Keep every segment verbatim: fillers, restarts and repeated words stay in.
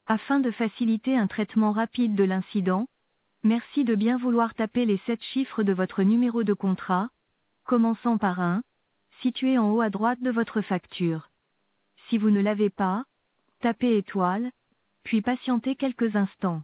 Afin de faciliter un traitement rapide de l'incident, merci de bien vouloir taper les sept chiffres de votre numéro de contrat, commençant par un, situé en haut à droite de votre facture. Si vous ne l'avez pas, tapez étoile, puis patientez quelques instants.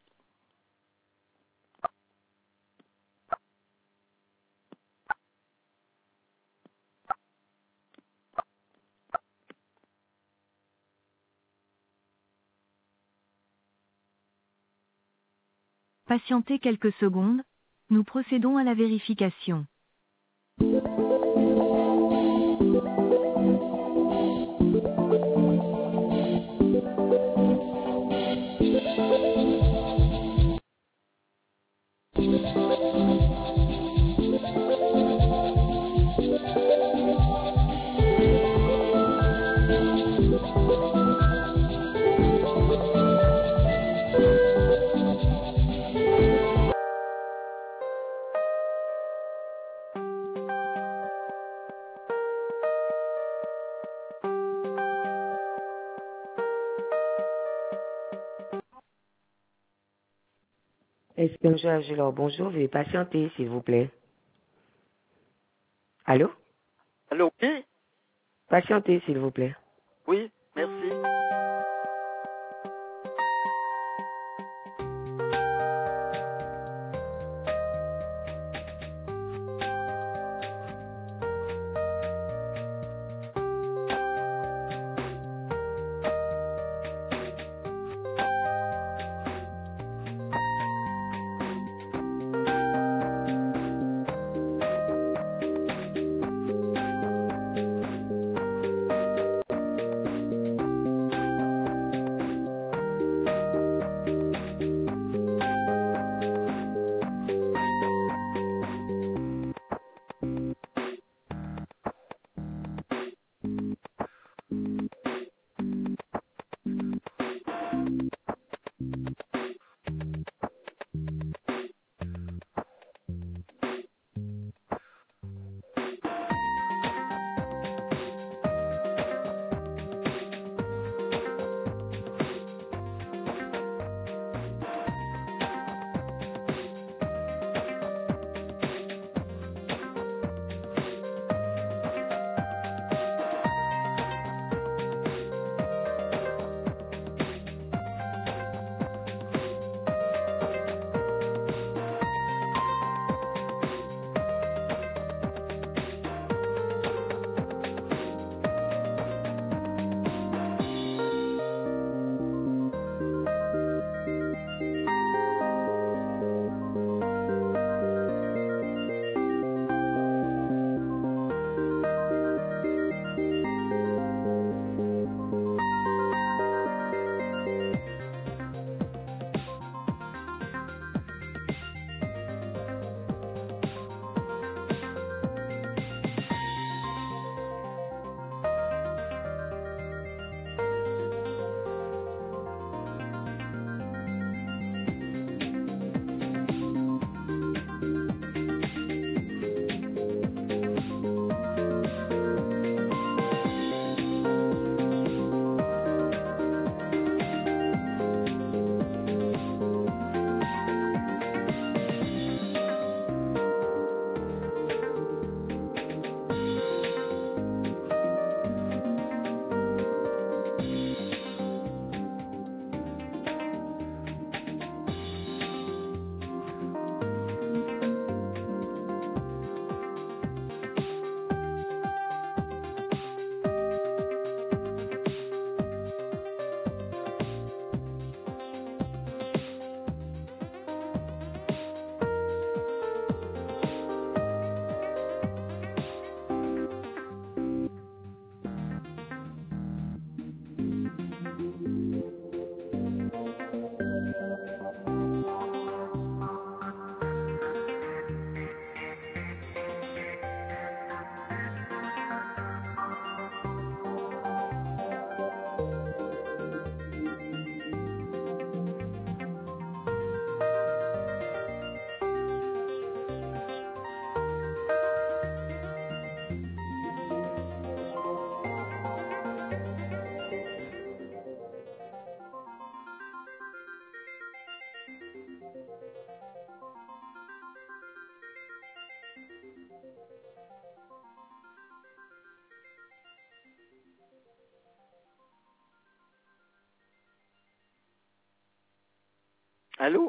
Patientez quelques secondes, nous procédons à la vérification. S P M G Agilor, bonjour, veuillez patienter, s'il vous plaît. Allô? Allô, oui? Patientez, s'il vous plaît. Oui, merci. Allô?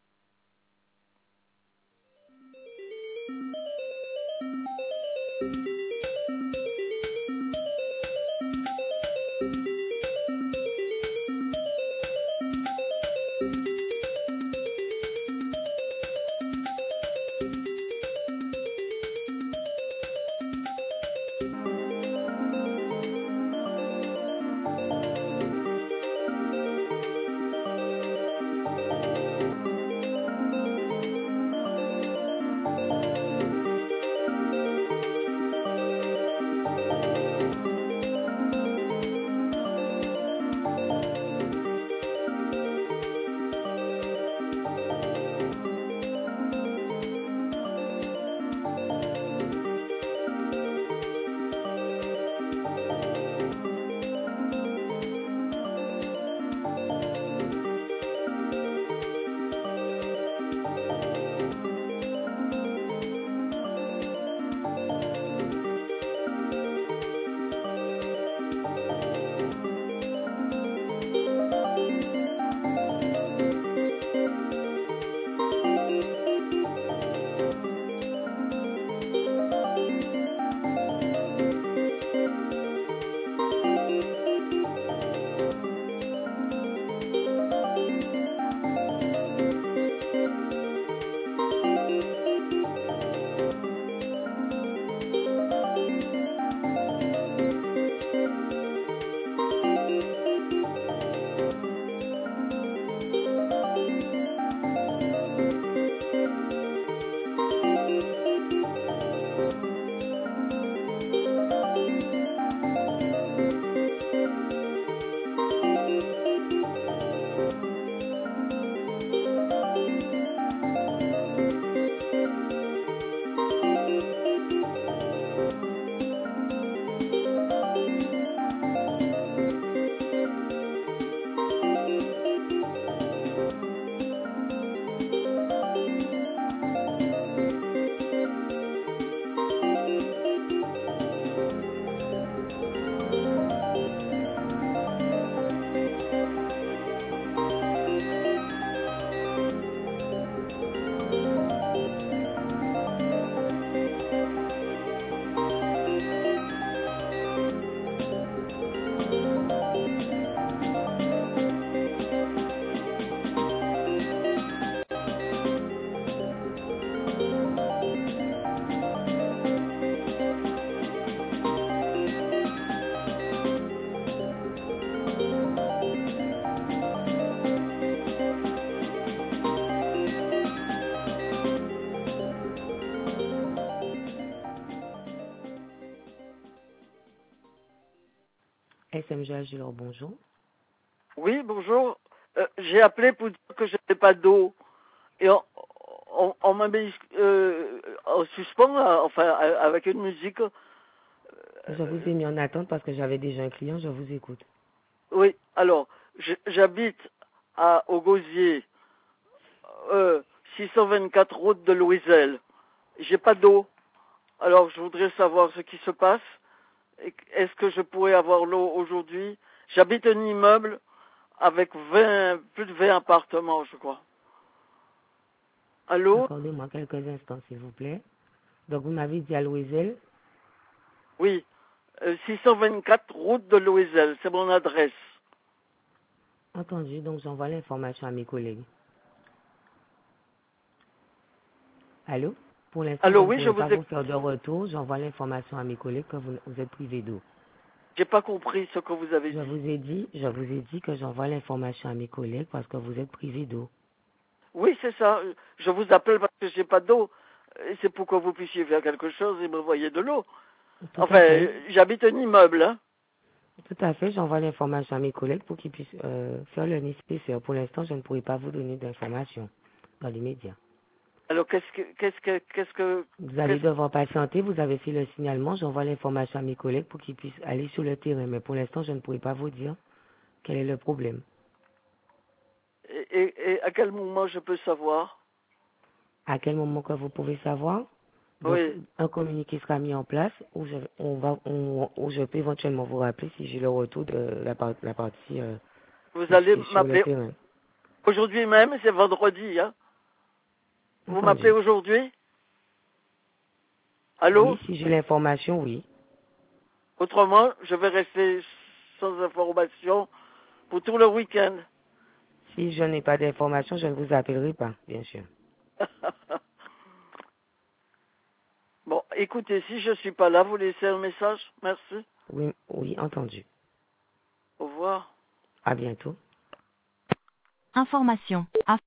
S M G Agilor, bonjour. Oui, bonjour. Euh, j'ai appelé pour dire que je n'avais pas d'eau. Et on, on, on m'a mis euh, en suspens, là, enfin, avec une musique. Euh, Je vous ai mis en attente parce que j'avais déjà un client, je vous écoute. Oui, alors, je- j'habite à au Gosier, euh, six cent vingt-quatre route de Louiselle. J'ai pas d'eau. Alors, je voudrais savoir ce qui se passe. Et Est-ce que je pourrais avoir l'eau aujourd'hui? J'habite un immeuble avec vingt, plus de vingt appartements, je crois. Allô? Accordez-moi quelques instants, s'il vous plaît. Donc, vous m'avez dit à Louiselle. Oui, euh, six cent vingt-quatre route de Louiselle, c'est mon adresse. Entendu, donc j'envoie l'information à mes collègues. Allô? Pour l'instant, je Allô, ne oui, je pourrai vous pas ai... vous faire de retour. J'envoie l'information à mes collègues que vous, vous êtes privé d'eau. J'ai pas compris ce que vous avez Je dit. vous ai dit, je vous ai dit que j'envoie l'information à mes collègues parce que vous êtes privé d'eau. Oui, c'est ça. Je vous appelle parce que j'ai pas d'eau. Et c'est pour que vous puissiez faire quelque chose et me voyer de l'eau. Tout Enfin, à fait. euh, j'habite un immeuble, hein. Tout à fait, j'envoie l'information à mes collègues pour qu'ils puissent euh, faire le nécessaire. Pour l'instant, je ne pourrai pas vous donner d'informations dans l'immédiat. Alors, qu'est-ce que, qu'est-ce que, qu'est-ce que, Vous allez qu'est-ce devoir patienter, vous avez fait le signalement, j'envoie l'information à mes collègues pour qu'ils puissent aller sur le terrain. Mais pour l'instant, je ne pourrai pas vous dire quel est le problème. et, et, et à quel moment je peux savoir? À quel moment que vous pouvez savoir? Donc, Oui. un communiqué sera mis en place où je, on va, on- où je peux éventuellement vous rappeler si j'ai le retour de la, par- la partie euh, Vous qui allez est sur le m'appeler, terrain. Aujourd'hui même, c'est vendredi, hein. Vous Entendu. m'appelez aujourd'hui? Allô? Oui, si j'ai l'information, oui. Autrement, je vais rester sans information pour tout le week-end. Si je n'ai pas d'information, je ne vous appellerai pas, bien sûr. Bon, écoutez, si je suis pas là, vous laissez un message. Merci. Oui, oui, entendu. Au revoir. À bientôt. Information.